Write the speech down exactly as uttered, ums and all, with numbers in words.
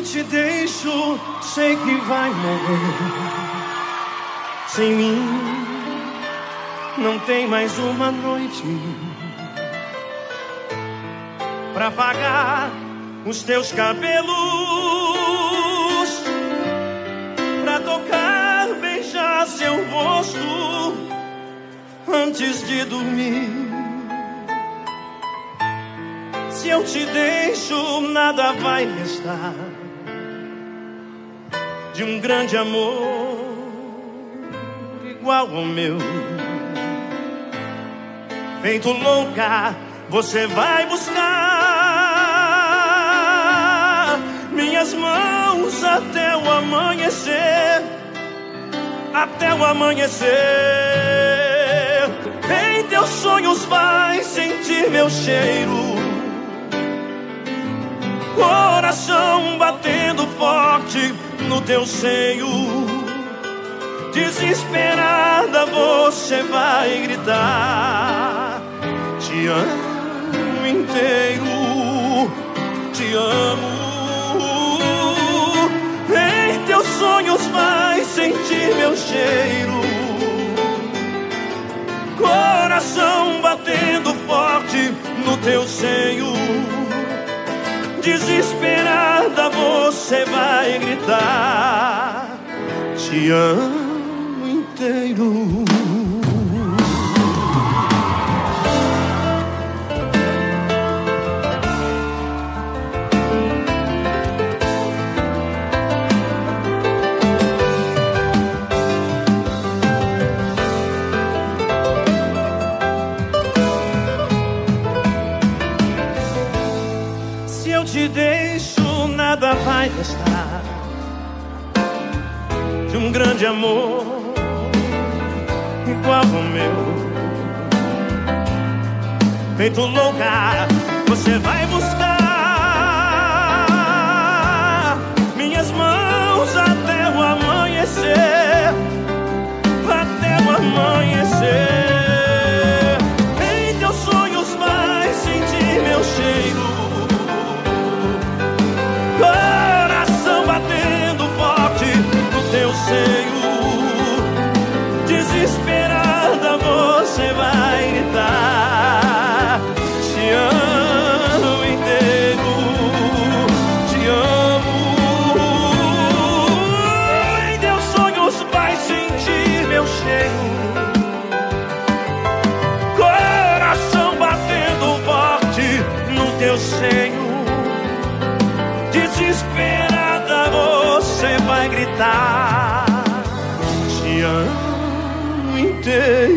te deixo, sei que vai morrer. Sem mim não tem mais uma noite pra pagar os teus cabelos, pra tocar, beijar seu rosto antes de dormir. Se eu te deixo, nada vai restar de um grande amor igual ao meu. Feito louca, você vai buscar minhas mãos até o amanhecer, até o amanhecer. Em teus sonhos vai sentir meu cheiro, coração batendo forte no teu seio. Desesperada você vai gritar: te amo inteiro, te amo. Em teus sonhos vai sentir meu cheiro, coração batendo forte no teu seio. Desesperada você vai gritar: te amo inteiro. Se eu te deixo, nada vai restar de um grande amor igual ao meu. Feito louca, você vai buscar minhas mãos até o amanhecer, até o amanhecer. Em teus sonhos vai sentir meu cheiro, coração batendo forte no teu seio. Desesperada você vai gritar: te amo inteiro, te amo. Em teus sonhos vai sentir meu cheiro, coração batendo forte no teu seio. Desesperada você vai gritar: te amo inteiro.